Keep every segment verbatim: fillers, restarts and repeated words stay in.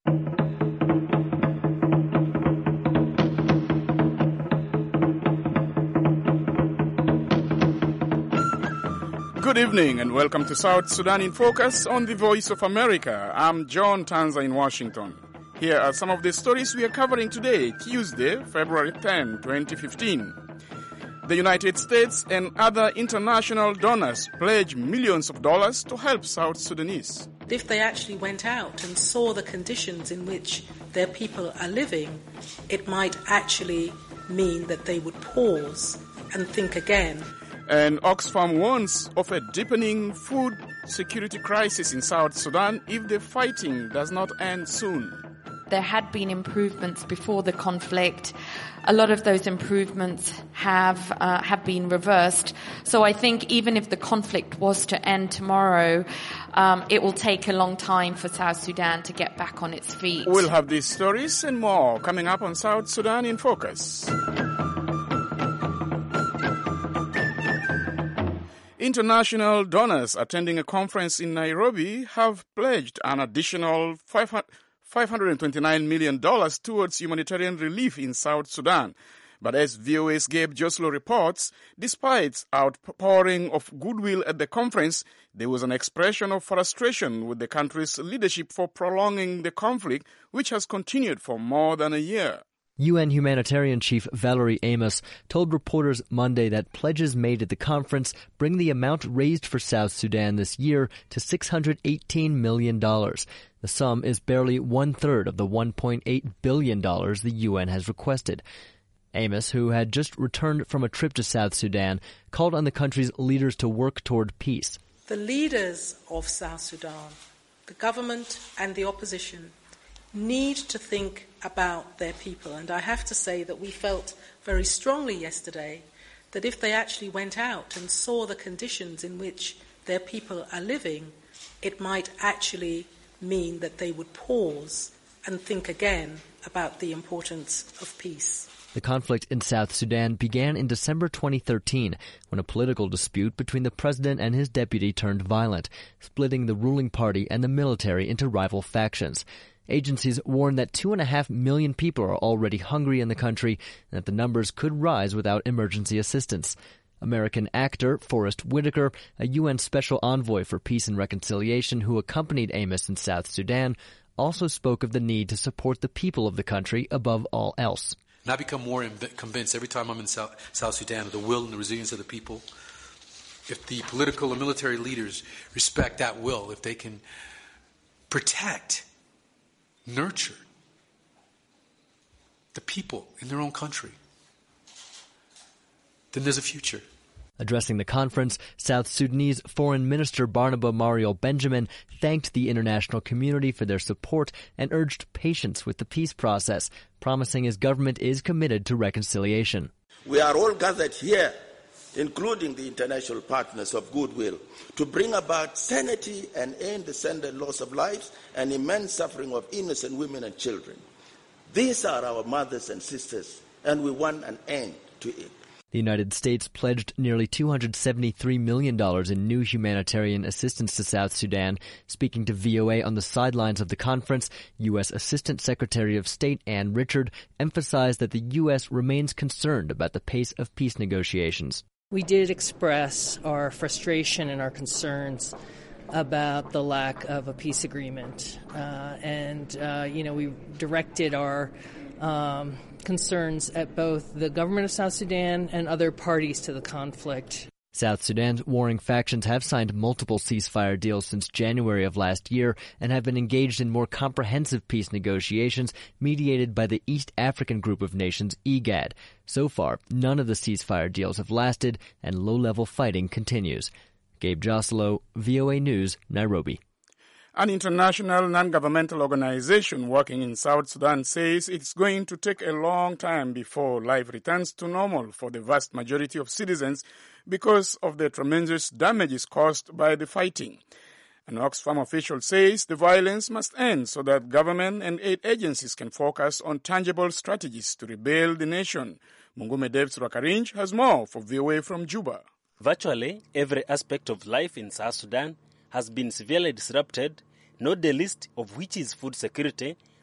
Good evening and welcome to South Sudan in Focus on the Voice of America. I'm John Tanza in Washington. Here are some of the stories we are covering today, Tuesday, February tenth, twenty fifteen. The United States and other international donors pledge millions of dollars to help South Sudanese. If they actually went out and saw the conditions in which their people are living, it might actually mean that they would pause and think again. And Oxfam warns of a deepening food security crisis in South Sudan if the fighting does not end soon. There had been improvements before the conflict. A lot of those improvements have uh, have been reversed. So I think even if the conflict was to end tomorrow, um, it will take a long time for South Sudan to get back on its feet. We'll have these stories and more coming up on South Sudan in Focus. International donors attending a conference in Nairobi have pledged an additional five hundred twenty-nine million dollars towards humanitarian relief in South Sudan. But as V O A's Gabe Joslo reports, despite outpouring of goodwill at the conference, there was an expression of frustration with the country's leadership for prolonging the conflict, which has continued for more than a year. U N humanitarian chief Valerie Amos told reporters Monday that pledges made at the conference bring the amount raised for South Sudan this year to six hundred eighteen million dollars. The sum is barely one-third of the one point eight billion dollars the U N has requested. Amos, who had just returned from a trip to South Sudan, called on the country's leaders to work toward peace. The leaders of South Sudan, the government and the opposition, need to think about their people. And I have to say that we felt very strongly yesterday that if they actually went out and saw the conditions in which their people are living, it might actually mean that they would pause and think again about the importance of peace. The conflict in South Sudan began in December twenty thirteen when a political dispute between the president and his deputy turned violent, splitting the ruling party and the military into rival factions. Agencies warn that two and a half million people are already hungry in the country and that the numbers could rise without emergency assistance. American actor Forrest Whitaker, a U N Special Envoy for Peace and Reconciliation who accompanied Amos in South Sudan, also spoke of the need to support the people of the country above all else. And I become more convinced every time I'm in South, South Sudan of the will and the resilience of the people. If the political and military leaders respect that will, if they can protect, nurture the people in their own country, then there's a future. Addressing the conference, South Sudanese Foreign Minister Barnaba Marial Benjamin thanked the international community for their support and urged patience with the peace process, promising his government is committed to reconciliation. We are all gathered here, including the international partners of goodwill, to bring about sanity and end the sudden loss of lives and immense suffering of innocent women and children. These are our mothers and sisters, and we want an end to it. The United States pledged nearly two hundred seventy-three million dollars in new humanitarian assistance to South Sudan. Speaking to V O A on the sidelines of the conference, U S Assistant Secretary of State Ann Richard emphasized that the U S remains concerned about the pace of peace negotiations. We did express our frustration and our concerns about the lack of a peace agreement. Uh, and, uh, you know, we directed our um, concerns at both the government of South Sudan and other parties to the conflict. South Sudan's warring factions have signed multiple ceasefire deals since January of last year and have been engaged in more comprehensive peace negotiations mediated by the East African Group of Nations, I G A D. So far, none of the ceasefire deals have lasted and low-level fighting continues. Gabe Joslo, V O A News, Nairobi. An international non-governmental organization working in South Sudan says it's going to take a long time before life returns to normal for the vast majority of citizens because of the tremendous damages caused by the fighting. An Oxfam official says the violence must end so that government and aid agencies can focus on tangible strategies to rebuild the nation. Mungume Devs Rakarinj has more for V O A from Juba. Virtually every aspect of life in South Sudan has been severely disrupted, not the least of which is food security,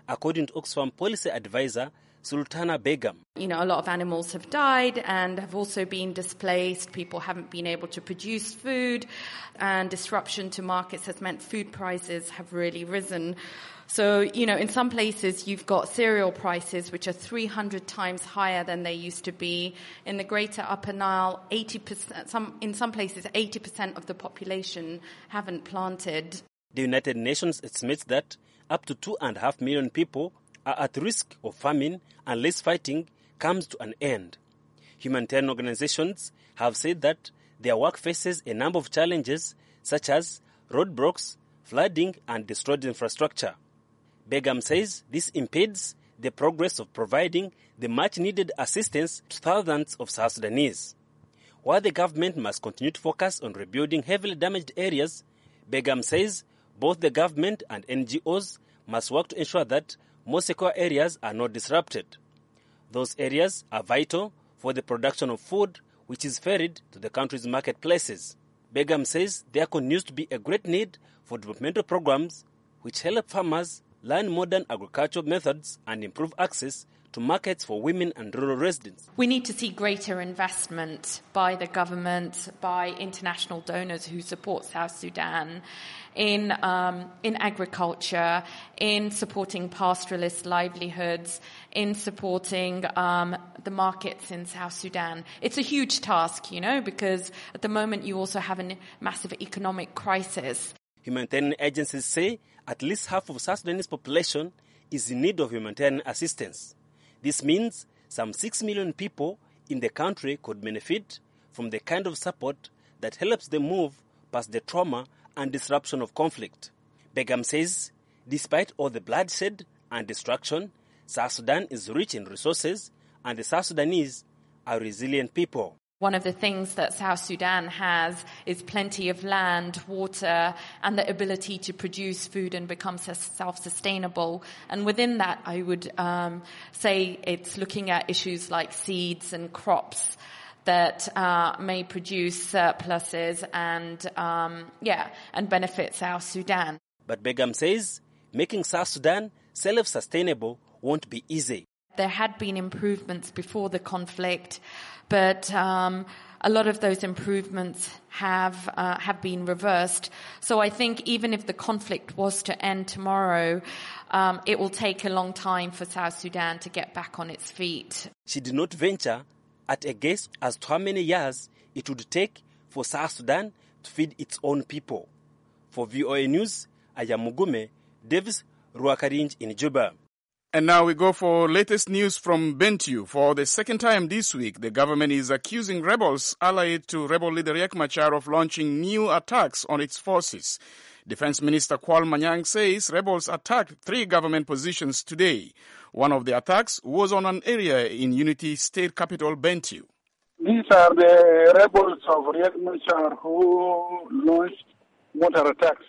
according to Oxfam policy advisor Sultana Begum. You know, a lot of animals have died and have also been displaced. People haven't been able to produce food, and disruption to markets has meant food prices have really risen. So, you know, in some places you've got cereal prices which are three hundred times higher than they used to be. In the Greater Upper Nile, eighty percent, some, in some places eighty percent of the population haven't planted. The United Nations estimates that up to two and a half million people are at risk of famine unless fighting comes to an end. Humanitarian organizations have said that their work faces a number of challenges such as roadblocks, flooding and destroyed infrastructure. Begum says this impedes the progress of providing the much-needed assistance to thousands of South Sudanese. While the government must continue to focus on rebuilding heavily damaged areas, Begum says both the government and N G Os must work to ensure that more secure areas are not disrupted. Those areas are vital for the production of food, which is ferried to the country's marketplaces. Begum says there continues to be a great need for developmental programs which help farmers learn modern agricultural methods and improve access to markets for women and rural residents. We need to see greater investment by the government, by international donors who support South Sudan in um, in agriculture, in supporting pastoralist livelihoods, in supporting um, the markets in South Sudan. It's a huge task, you know, because at the moment you also have a massive economic crisis. Humanitarian agencies say at least half of South Sudanese population is in need of humanitarian assistance. This means some six million people in the country could benefit from the kind of support that helps them move past the trauma and disruption of conflict. Begum says, despite all the bloodshed and destruction, South Sudan is rich in resources and the South Sudanese are resilient people. One of the things that South Sudan has is plenty of land, water, and the ability to produce food and become self-sustainable. And within that, I would um, say it's looking at issues like seeds and crops that uh, may produce surpluses and, um, yeah, and benefit South Sudan. But Begum says making South Sudan self-sustainable won't be easy. There had been improvements before the conflict, but um, a lot of those improvements have uh, have been reversed. So I think even if the conflict was to end tomorrow, um, it will take a long time for South Sudan to get back on its feet. She did not venture at a guess as to how many years it would take for South Sudan to feed its own people. For V O A News, I am Mugume Davis Ruakarinj in Juba. And now we go for latest news from Bentiu. For the second time this week, the government is accusing rebels allied to rebel leader Riek Machar of launching new attacks on its forces. Defense Minister Kwal Manyang says rebels attacked three government positions today. One of the attacks was on an area in Unity State capital Bentiu. These are the rebels of Riek Machar who launched mortar attacks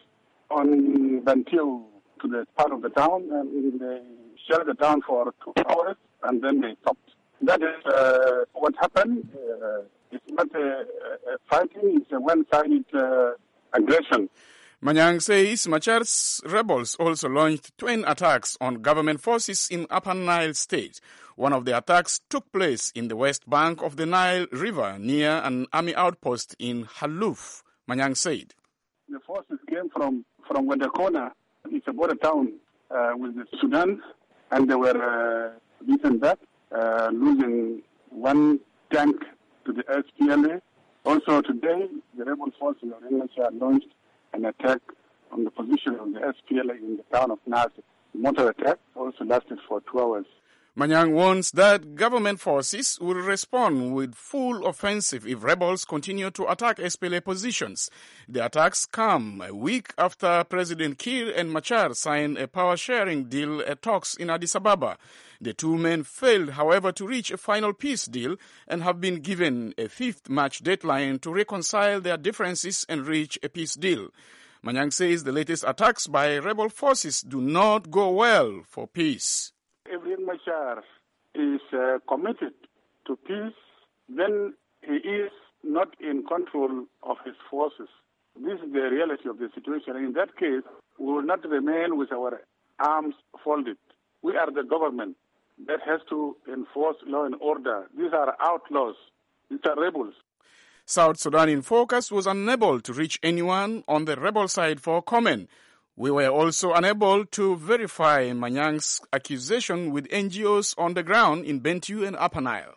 on Bentiu to the part of the town, and they shelled the town for two hours and then they stopped. That is uh, what happened. Uh, it's not a, a fighting, it's a one-sided uh, aggression. Manyang says Machar's rebels also launched twin attacks on government forces in Upper Nile State. One of the attacks took place in the west bank of the Nile River near an army outpost in Haluf, Manyang said. The forces came from, from Wendakona. It's a border town uh, with Sudan, and they were uh, beaten back, uh, losing one tank to the S P L A. Also today, the rebel forces of Riek Machar launched an attack on the position of the S P L A in the town of Nasir. The mortar attack also lasted for two hours. Manyang warns that government forces will respond with full offensive if rebels continue to attack S P L A positions. The attacks come a week after President Kiir and Machar signed a power-sharing deal at talks in Addis Ababa. The two men failed, however, to reach a final peace deal and have been given a fifth March deadline to reconcile their differences and reach a peace deal. Manyang says the latest attacks by rebel forces do not go well for peace. If Riek Machar is uh, committed to peace, then he is not in control of his forces. This is the reality of the situation. In that case, we will not remain with our arms folded. We are the government that has to enforce law and order. These are outlaws. These are rebels. South Sudan in Focus was unable to reach anyone on the rebel side for comment. We were also unable to verify Manyang's accusation with N G Os on the ground in Bentiu and Upper Nile.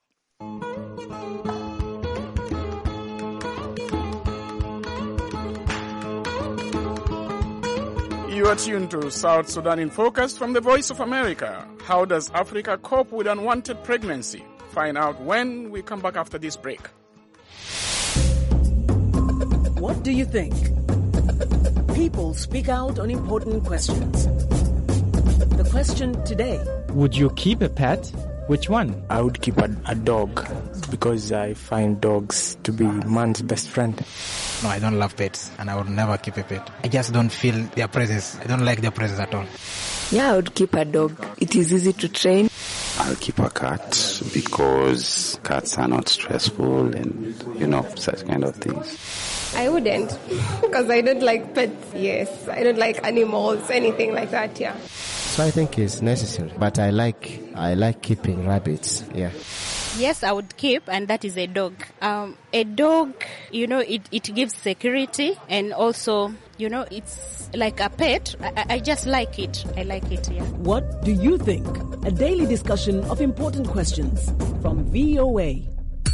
You are tuned to South Sudan in Focus from the Voice of America. How does Africa cope with unwanted pregnancy? Find out when we come back after this break. What do you think? People speak out on important questions. The question today: would you keep a pet? Which one? I would keep a, a dog because I find dogs to be man's best friend. No, I don't love pets and I would never keep a pet. I just don't feel their presence. I don't like their presence at all. Yeah, I would keep a dog. It is easy to train. I'll keep a cat because cats are not stressful and, you know, such kind of things. I wouldn't because I don't like pets, yes. I don't like animals, anything like that, yeah. So I think it's necessary, but I like I like keeping rabbits, yeah. Yes, I would keep, and that is a dog. Um, a dog, you know, it, it gives security, and also, you know, it's like a pet. I, I just like it. I like it, yeah. What do you think? A daily discussion of important questions from V O A.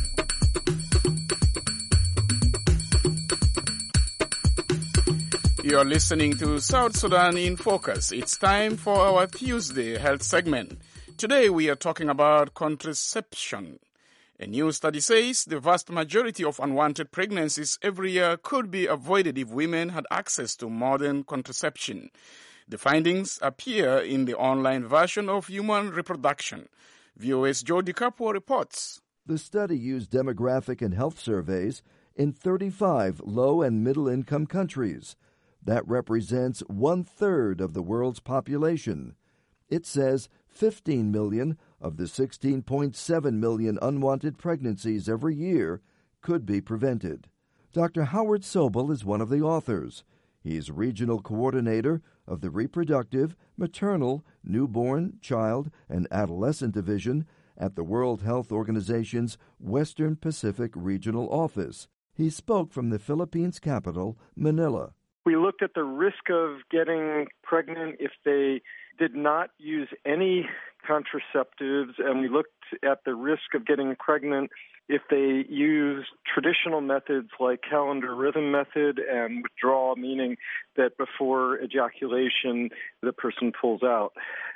You're listening to South Sudan in Focus. It's time for our Tuesday health segment. Today we are talking about contraception. A new study says the vast majority of unwanted pregnancies every year could be avoided if women had access to modern contraception. The findings appear in the online version of Human Reproduction. V O A's Joe DiCapo reports. The study used demographic and health surveys in thirty-five low- and middle-income countries. That represents one-third of the world's population. It says fifteen million of the sixteen point seven million unwanted pregnancies every year could be prevented. Doctor Howard Sobel is one of the authors. He's regional coordinator of the Reproductive, Maternal, Newborn, Child, and Adolescent Division at the World Health Organization's Western Pacific Regional Office. He spoke from the Philippines capital, Manila. We looked at the risk of getting pregnant if they did not use any contraceptives, and we looked at the risk of getting pregnant if they used traditional methods like calendar rhythm method and withdrawal, meaning that before ejaculation the person pulls out.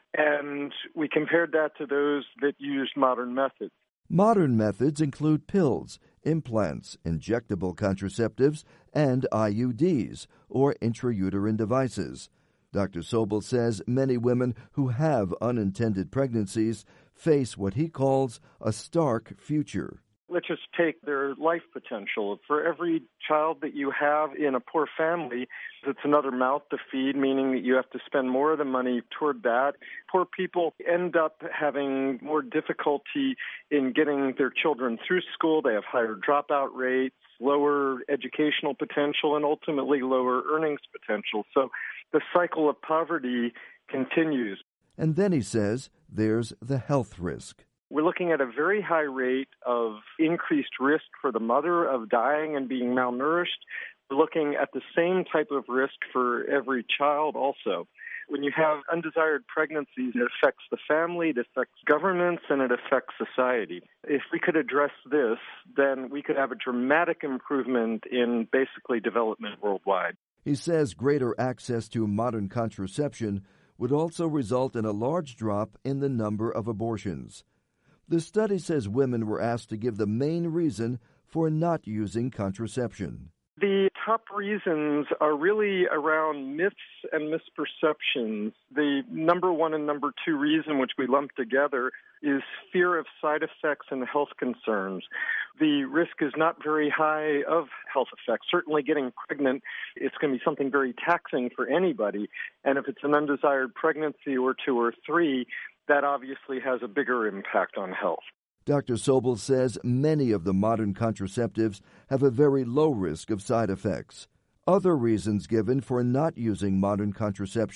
And we compared that to those that used modern methods. Modern methods include pills, implants, injectable contraceptives, and I U Ds, or intrauterine devices. Doctor Sobel says many women who have unintended pregnancies face what he calls a stark future. Let's just take their life potential. For every child that you have in a poor family, it's another mouth to feed, meaning that you have to spend more of the money toward that. Poor people end up having more difficulty in getting their children through school. They have higher dropout rates, lower educational potential, and ultimately lower earnings potential. So the cycle of poverty continues. And then he says there's the health risk. We're looking at a very high rate of increased risk for the mother of dying and being malnourished. We're looking at the same type of risk for every child also. When you have undesired pregnancies, it affects the family, it affects governments, and it affects society. If we could address this, then we could have a dramatic improvement in basically development worldwide. He says greater access to modern contraception would also result in a large drop in the number of abortions. The study says women were asked to give the main reason for not using contraception. The top reasons are really around myths and misperceptions. The number one and number two reason, which we lump together, is fear of side effects and health concerns. The risk is not very high of health effects. Certainly getting pregnant, it's going to be something very taxing for anybody. And if it's an undesired pregnancy or two or three, that obviously has a bigger impact on health. Doctor Sobel says many of the modern contraceptives have a very low risk of side effects. Other reasons given for not using modern contraception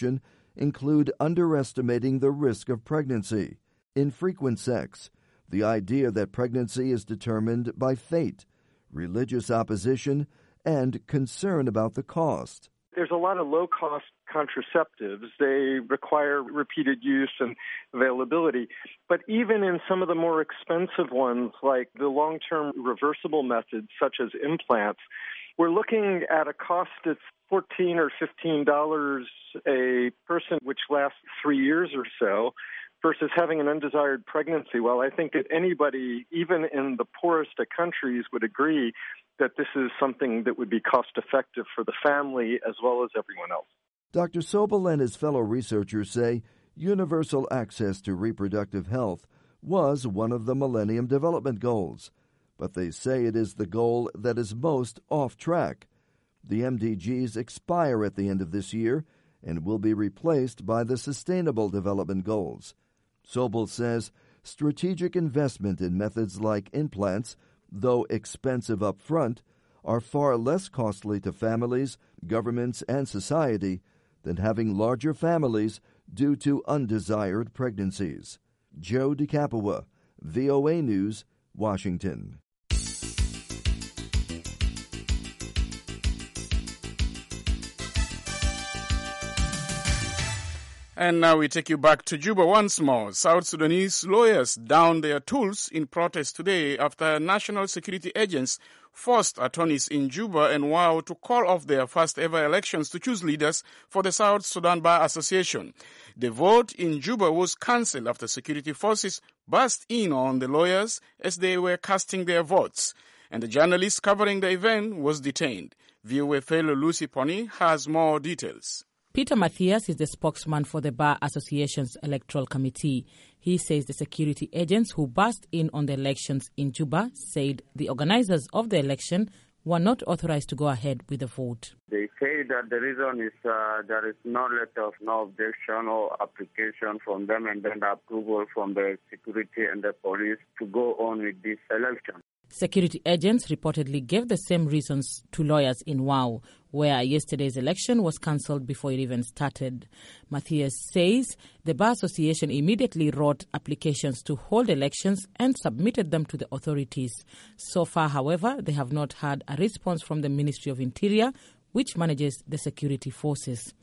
include underestimating the risk of pregnancy, infrequent sex, the idea that pregnancy is determined by fate, religious opposition, and concern about the cost. There's a lot of low-cost contraceptives. They require repeated use and availability. But even in some of the more expensive ones, like the long-term reversible methods, such as implants, we're looking at a cost that's fourteen or fifteen dollars a person, which lasts three years or so, versus having an undesired pregnancy. Well, I think that anybody, even in the poorest of countries, would agree that this is something that would be cost-effective for the family as well as everyone else. Doctor Sobel and his fellow researchers say universal access to reproductive health was one of the Millennium Development Goals, but they say it is the goal that is most off track. The M D Gs expire at the end of this year and will be replaced by the Sustainable Development Goals. Sobel says strategic investment in methods like implants, though expensive up front, are far less costly to families, governments, and society than having larger families due to undesired pregnancies. Joe DeCapua, V O A News, Washington. And now we take you back to Juba once more. South Sudanese lawyers downed their tools in protest today after national security agents forced attorneys in Juba and Wau to call off their first ever elections to choose leaders for the South Sudan Bar Association. The vote in Juba was cancelled after security forces burst in on the lawyers as they were casting their votes, and the journalist covering the event was detained. V O A fellow Lucy Pony has more details. Peter Matthias is the spokesman for the Bar Association's Electoral Committee. He says the security agents who burst in on the elections in Juba said the organizers of the election were not authorized to go ahead with the vote. They say that the reason is uh, there is no letter of no objection or application from them and then the approval from the security and the police to go on with this election. Security agents reportedly gave the same reasons to lawyers in Wau, where yesterday's election was cancelled before it even started. Matthias says the Bar Association immediately wrote applications to hold elections and submitted them to the authorities. So far, however, they have not had a response from the Ministry of Interior, which manages the security forces.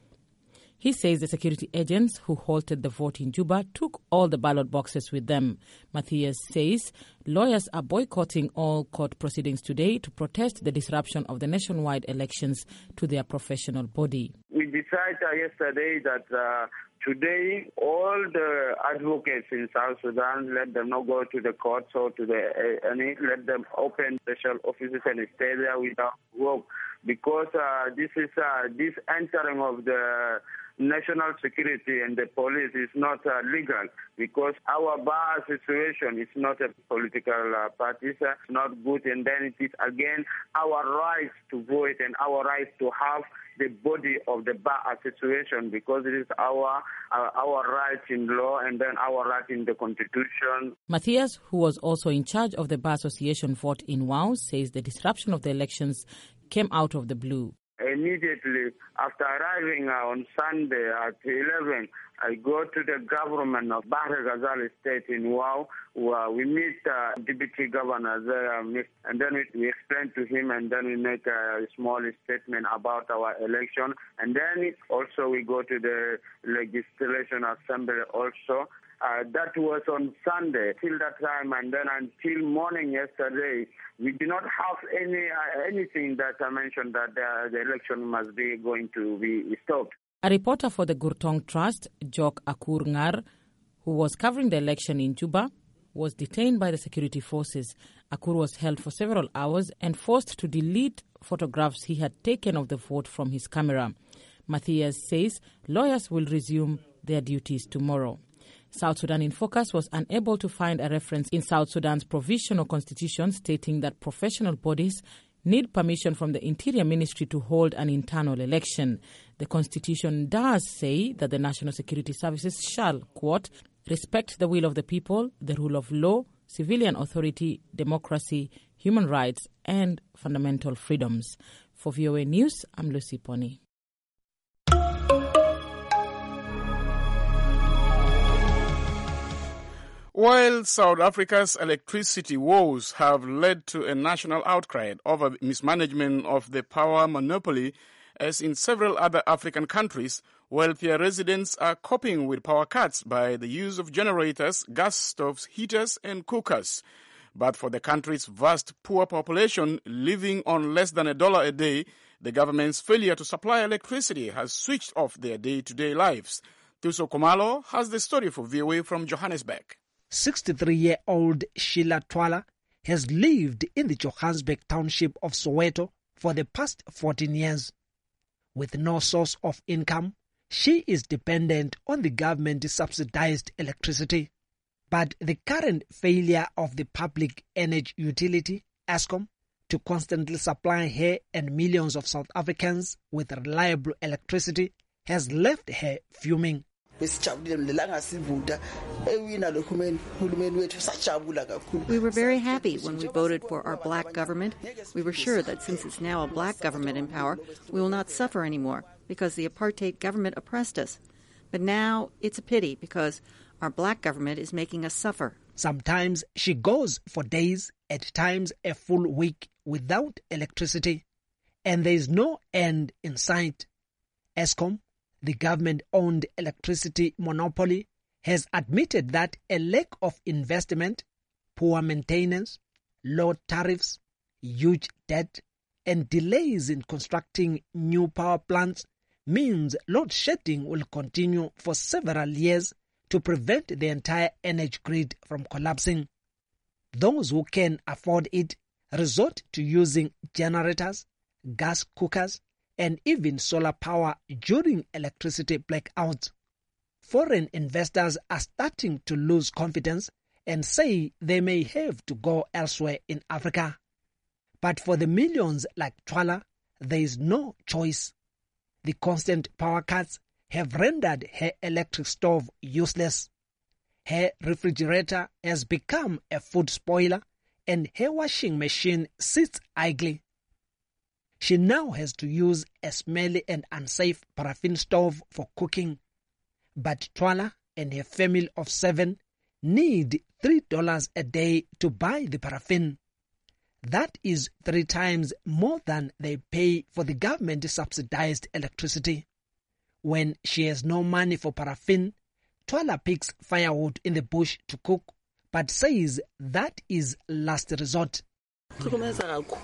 He says the security agents who halted the vote in Juba took all the ballot boxes with them. Matthias says lawyers are boycotting all court proceedings today to protest the disruption of the nationwide elections to their professional body. We decided uh, yesterday that uh, today all the advocates in South Sudan, let them not go to the courts or to the uh, any, let them open special offices and stay there without work, because uh, this is uh, this entering of the national security and the police is not uh, legal, because our bar situation is not a political uh, party. It's not good, and then it is again our rights to vote and our rights to have the body of the bar association, because it is our uh, our rights in law and then our right in the constitution. Matthias, who was also in charge of the bar association vote in Wau, says the disruption of the elections came out of the blue. Immediately after arriving uh, on Sunday at eleven, I go to the government of Bahr el Ghazal State in Wau, where we meet uh, Deputy Governor there, and then we, we explain to him, and then we make a small statement about our election, and then also we go to the Legislation Assembly also. Uh, that was on Sunday till that time, and then until morning yesterday, we did not have any uh, anything that I mentioned that uh, the election must be going to be stopped. A reporter for the Gurtong Trust, Jock Akur Ngar, who was covering the election in Juba, was detained by the security forces. Akur was held for several hours and forced to delete photographs he had taken of the vote from his camera. Matthias says lawyers will resume their duties tomorrow. South Sudan in Focus was unable to find a reference in South Sudan's provisional constitution stating that professional bodies need permission from the Interior Ministry to hold an internal election. The constitution does say that the National Security Services shall, quote, respect the will of the people, the rule of law, civilian authority, democracy, human rights, and fundamental freedoms. For V O A News, I'm Lucy Pony. While South Africa's electricity woes have led to a national outcry over mismanagement of the power monopoly, as in several other African countries, wealthier residents are coping with power cuts by the use of generators, gas stoves, heaters and cookers. But for the country's vast poor population living on less than a dollar a day, the government's failure to supply electricity has switched off their day-to-day lives. Thuso Khumalo has the story for V O A from Johannesburg. sixty-three-year-old Sheila Twala has lived in the Johannesburg township of Soweto for the past fourteen years. With no source of income, she is dependent on the government-subsidized electricity. But the current failure of the public energy utility, Eskom, to constantly supply her and millions of South Africans with reliable electricity has left her fuming. We were very happy when we voted for our black government. We were sure that since it's now a black government in power, we will not suffer anymore because the apartheid government oppressed us. But now it's a pity because our black government is making us suffer. Sometimes she goes for days, at times a full week without electricity, and there is no end in sight. Eskom, the government-owned electricity monopoly, has admitted that a lack of investment, poor maintenance, low tariffs, huge debt, and delays in constructing new power plants means load shedding will continue for several years to prevent the entire energy grid from collapsing. Those who can afford it resort to using generators, gas cookers, and even solar power during electricity blackouts. Foreign investors are starting to lose confidence and say they may have to go elsewhere in Africa. But for the millions like Twala, there is no choice. The constant power cuts have rendered her electric stove useless. Her refrigerator has become a food spoiler and her washing machine sits idly. She now has to use a smelly and unsafe paraffin stove for cooking. But Twala and her family of seven need three dollars a day to buy the paraffin. That is three times more than they pay for the government-subsidized electricity. When she has no money for paraffin, Twala picks firewood in the bush to cook, but says that is last resort. This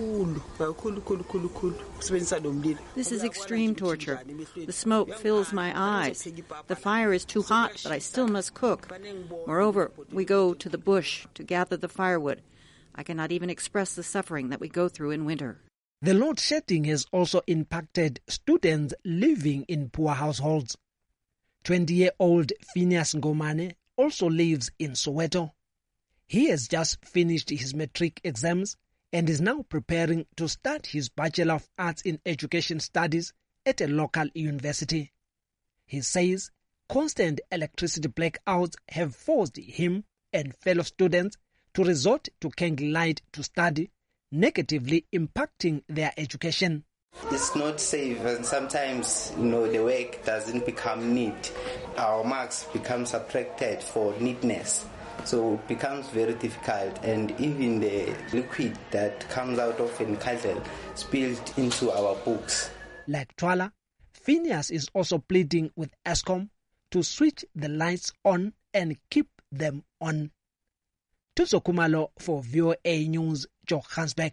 is extreme torture. The smoke fills my eyes. The fire is too hot, but I still must cook. Moreover, we go to the bush to gather the firewood. I cannot even express the suffering that we go through in winter. The load shedding has also impacted students living in poor households. twenty-year-old Phineas Ngomane also lives in Soweto. He has just finished his matric exams and is now preparing to start his Bachelor of Arts in Education Studies at a local university. He says constant electricity blackouts have forced him and fellow students to resort to candlelight to study, negatively impacting their education. It's not safe, and sometimes, you know, the work doesn't become neat. Our marks become subtracted for neatness. So it becomes very difficult, and even the liquid that comes out of Encadle spilled into our books. Like Twala, Phineas is also pleading with Eskom to switch the lights on and keep them on. Thuso Khumalo for V O A News, Johannesburg.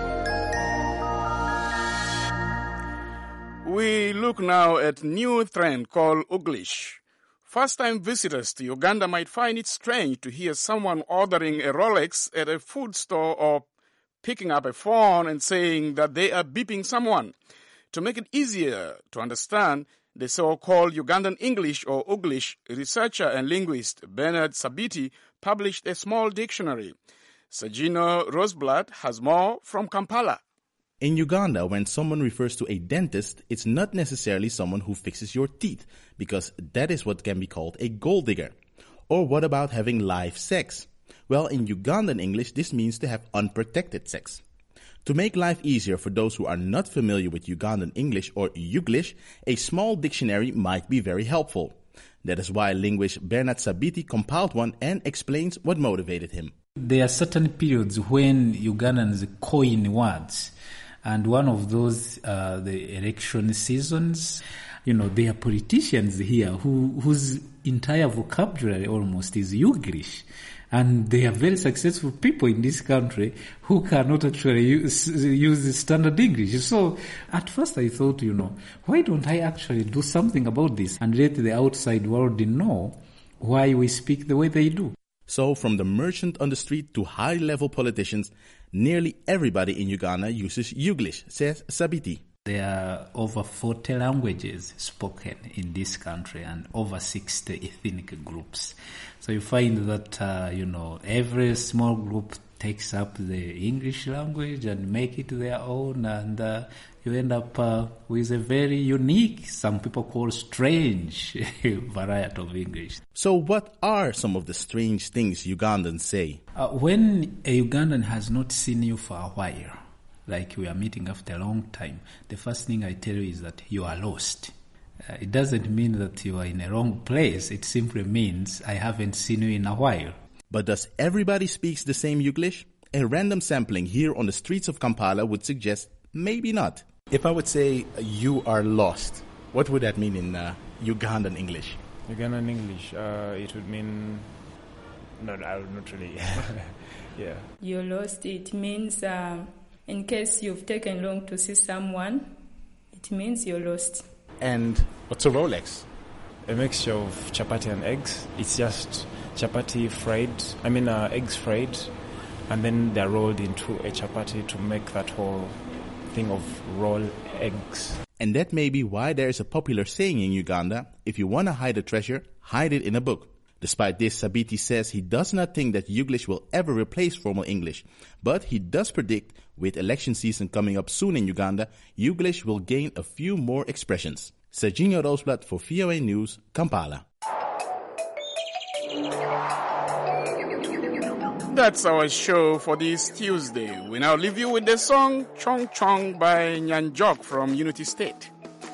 We look now at new trend called Uglish. First-time visitors to Uganda might find it strange to hear someone ordering a Rolex at a food store or picking up a phone and saying that they are beeping someone. To make it easier to understand, the so-called Ugandan English or Uglish researcher and linguist Bernard Sabiti published a small dictionary. Sagino Roseblatt has more from Kampala. In Uganda, when someone refers to a dentist, it's not necessarily someone who fixes your teeth, because that is what can be called a gold digger. Or what about having live sex? Well, in Ugandan English, this means to have unprotected sex. To make life easier for those who are not familiar with Ugandan English or Uglish, a small dictionary might be very helpful. That is why linguist Bernard Sabiti compiled one and explains what motivated him. There are certain periods when Ugandans coin words, and one of those are the election seasons. You know, there are politicians here who whose entire vocabulary almost is Uglish. And they are very successful people in this country who cannot actually use, use standard English. So at first I thought, you know, why don't I actually do something about this and let the outside world know why we speak the way they do? So from the merchant on the street to high-level politicians, nearly everybody in Uganda uses Uglish, says Sabiti. There are over forty languages spoken in this country and over sixty ethnic groups. So you find that, uh, you know, every small group takes up the English language and make it their own, and uh, you end up uh, with a very unique, some people call strange variety of English. So what are some of the strange things Ugandans say? Uh, when a Ugandan has not seen you for a while, like we are meeting after a long time, the first thing I tell you is that you are lost. Uh, it doesn't mean that you are in a wrong place. It simply means I haven't seen you in a while. But does everybody speak the same Uglish? A random sampling here on the streets of Kampala would suggest maybe not. If I would say you are lost, what would that mean in uh, Ugandan English? Ugandan English, uh, it would mean... No, no, not really. Yeah. You're lost, it means... Um, In case you've taken long to see someone, it means you're lost. And what's a Rolex? A mixture of chapati and eggs. It's just chapati fried, I mean uh, eggs fried, and then they're rolled into a chapati to make that whole thing of raw eggs. And that may be why there is a popular saying in Uganda, if you want to hide a treasure, hide it in a book. Despite this, Sabiti says he does not think that Uglish will ever replace formal English, but he does predict with election season coming up soon in Uganda, Uglish will gain a few more expressions. Serginho Roosblad for V O A News, Kampala. That's our show for this Tuesday. We now leave you with the song Chong Chong by Nyanjok from Unity State.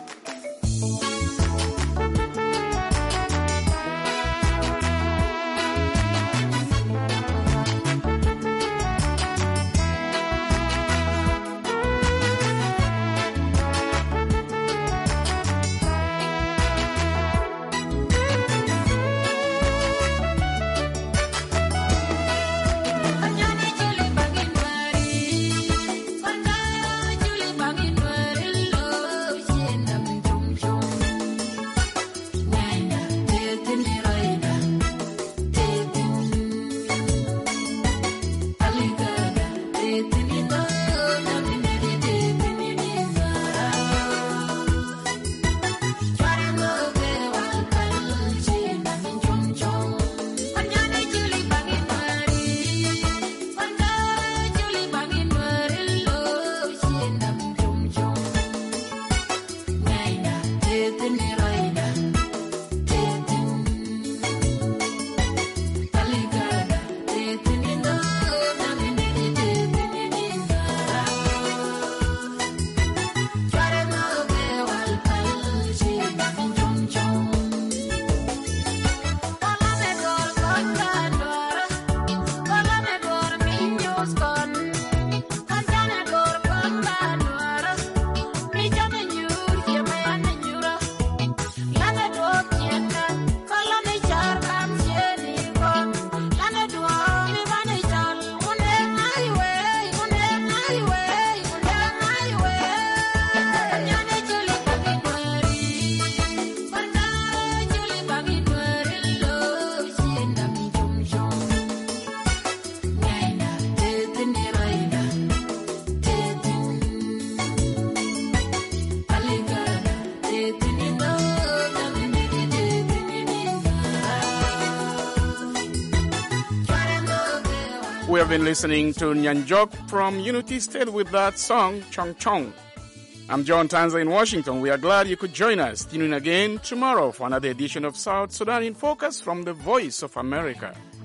We have been listening to Nyanjok from Unity State with that song, Chong Chong. I'm John Tanza in Washington. We are glad you could join us. Tune in again tomorrow for another edition of South Sudan in Focus from the Voice of America.